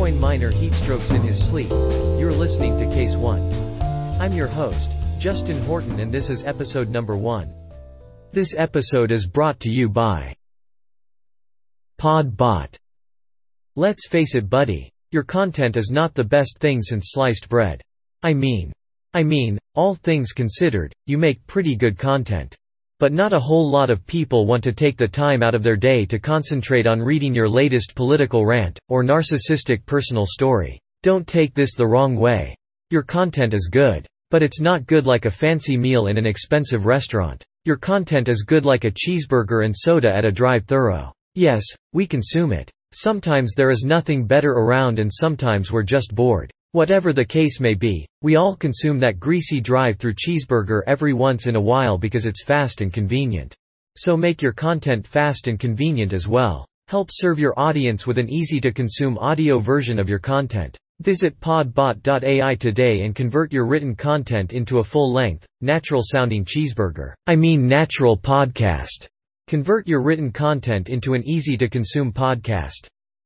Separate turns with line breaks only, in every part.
Bitcoin miner heatstrokes in his sleep. You're listening to Case 1. I'm your host, Justin Horton, and this is episode number 1. This episode is brought to you by Podbot. Let's face it, buddy, your content is not the best thing since sliced bread. I mean, all things considered, you make pretty good content. But not a whole lot of people want to take the time out of their day to concentrate on reading your latest political rant, or narcissistic personal story. Don't take this the wrong way. Your content is good. But it's not good like a fancy meal in an expensive restaurant. Your content is good like a cheeseburger and soda at a drive-thru. Yes, we consume it. Sometimes there is nothing better around and sometimes we're just bored. Whatever the case may be, we all consume that greasy drive-thru cheeseburger every once in a while because it's fast and convenient. So make your content fast and convenient as well. Help serve your audience with an easy-to-consume audio version of your content. Visit podbot.ai today and convert your written content into a full-length, natural-sounding cheeseburger. Natural podcast. Convert your written content into an easy-to-consume podcast.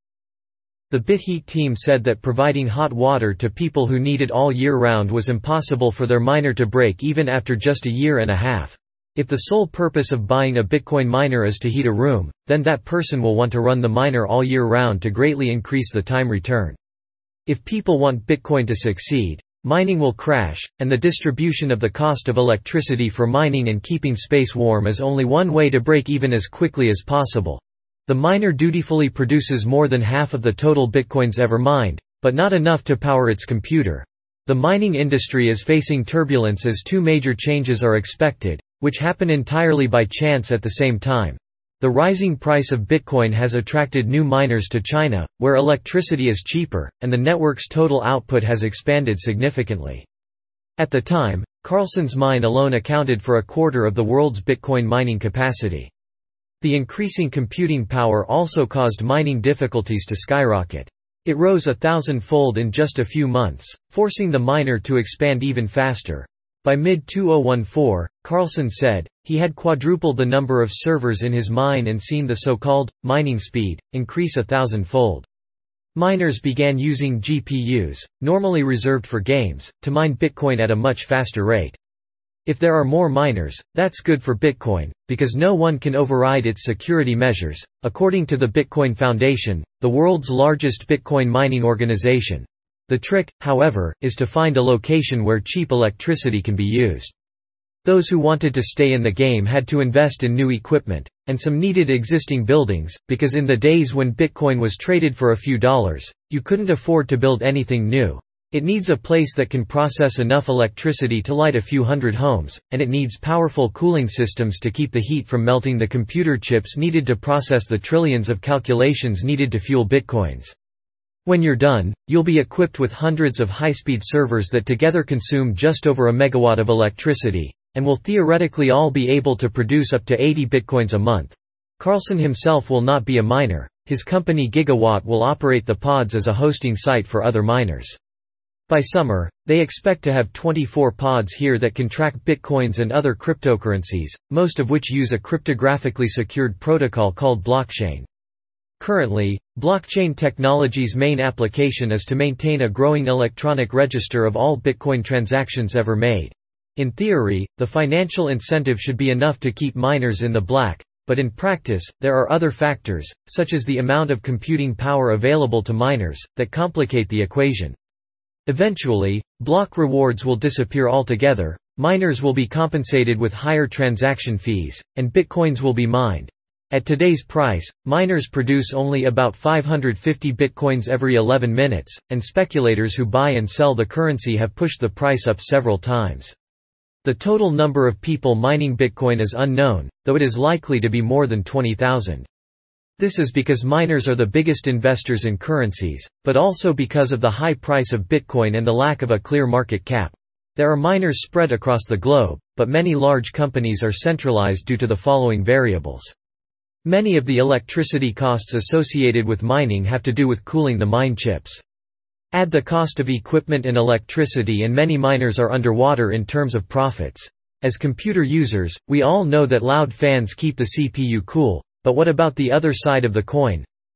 The BitHeat team said that providing hot water to people who need it all year round was impossible for their miner to break even after just a year and a half. If the sole purpose of buying a Bitcoin miner is to heat a room, then that person will want to run the miner all year round to greatly increase the time return. If people want Bitcoin to succeed, mining will crash, and the distribution of the cost of electricity for mining and keeping space warm is only one way to break even as quickly as possible. The miner dutifully produces more than half of the total Bitcoins ever mined, but not enough to power its computer. The mining industry is facing turbulence as two major changes are expected, which happen entirely by chance at the same time. The rising price of Bitcoin has attracted new miners to China, where electricity is cheaper, and the network's total output has expanded significantly. At the time, Carlson's mine alone accounted for a quarter of the world's Bitcoin mining capacity. The increasing computing power also caused mining difficulties to skyrocket. It rose 1,000-fold in just a few months, forcing the miner to expand even faster. By mid-2014, Carlson said, he had quadrupled the number of servers in his mine and seen the so-called mining speed increase 1,000-fold. Miners began using GPUs, normally reserved for games, to mine Bitcoin at a much faster rate. If there are more miners, that's good for Bitcoin, because no one can override its security measures, according to the Bitcoin Foundation, the world's largest Bitcoin mining organization. The trick, however, is to find a location where cheap electricity can be used. Those who wanted to stay in the game had to invest in new equipment, and some needed existing buildings, because in the days when Bitcoin was traded for a few dollars, you couldn't afford to build anything new. It needs a place that can process enough electricity to light a few hundred homes, and it needs powerful cooling systems to keep the heat from melting the computer chips needed to process the trillions of calculations needed to fuel Bitcoins. When you're done, you'll be equipped with hundreds of high-speed servers that together consume just over a megawatt of electricity, and will theoretically all be able to produce up to 80 Bitcoins a month. Carlson himself will not be a miner. His company Gigawatt will operate the pods as a hosting site for other miners. By summer, they expect to have 24 pods here that can track Bitcoins and other cryptocurrencies, most of which use a cryptographically secured protocol called blockchain. Currently, blockchain technology's main application is to maintain a growing electronic register of all Bitcoin transactions ever made. In theory, the financial incentive should be enough to keep miners in the black, but in practice, there are other factors, such as the amount of computing power available to miners, that complicate the equation. Eventually, block rewards will disappear altogether, miners will be compensated with higher transaction fees, and Bitcoins will be mined. At today's price, miners produce only about 550 Bitcoins every 11 minutes, and speculators who buy and sell the currency have pushed the price up several times. The total number of people mining Bitcoin is unknown, though it is likely to be more than 20,000. This is because miners are the biggest investors in currencies, but also because of the high price of Bitcoin and the lack of a clear market cap. There are miners spread across the globe, but many large companies are centralized due to the following variables. Many of the electricity costs associated with mining have to do with cooling the mine chips. Add the cost of equipment and electricity and many miners are underwater in terms of profits. As computer users, we all know that loud fans keep the CPU cool. But what about the other side of the coin?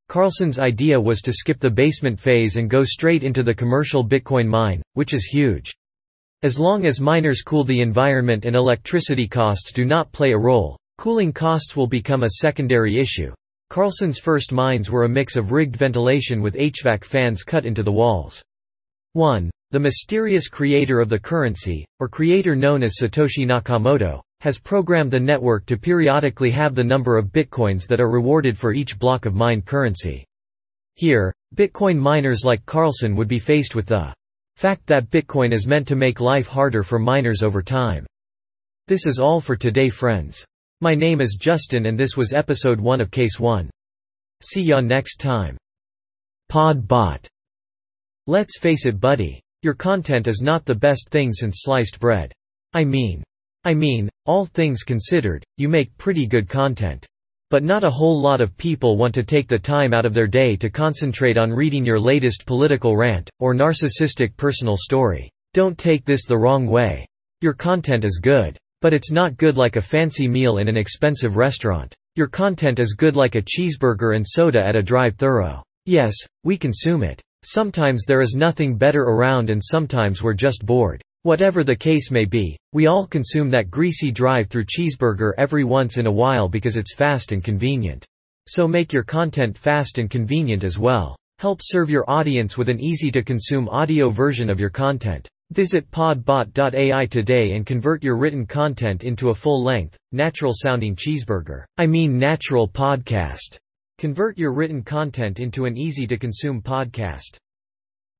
Carlson's idea was to skip the basement phase and go straight into the commercial Bitcoin mine, which is huge. As long as miners cool the environment and electricity costs do not play a role, cooling costs will become a secondary issue. Carlson's first mines were a mix of rigged ventilation with HVAC fans cut into the walls. 1. The mysterious creator of the currency, or creator known as Satoshi Nakamoto, has programmed the network to periodically have the number of bitcoins that are rewarded for each block of mined currency. Here, Bitcoin miners like Carlson would be faced with the fact that Bitcoin is meant to make life harder for miners over time. This is all for today, friends. My name is Justin and this was episode 1 of Case 1. See ya next time. PodBot. Let's face it, buddy. Your content is not the best thing since sliced bread. I mean, all things considered, you make pretty good content. But not a whole lot of people want to take the time out of their day to concentrate on reading your latest political rant, or narcissistic personal story. Don't take this the wrong way. Your content is good. But it's not good like a fancy meal in an expensive restaurant. Your content is good like a cheeseburger and soda at a drive-thru. Yes, we consume it. Sometimes there is nothing better around and sometimes we're just bored. Whatever the case may be, we all consume that greasy drive-thru cheeseburger every once in a while because it's fast and convenient. So make your content fast and convenient as well. Help serve your audience with an easy-to-consume audio version of your content. Visit podbot.ai today and convert your written content into a full-length, natural-sounding natural podcast. Convert your written content into an easy-to-consume podcast.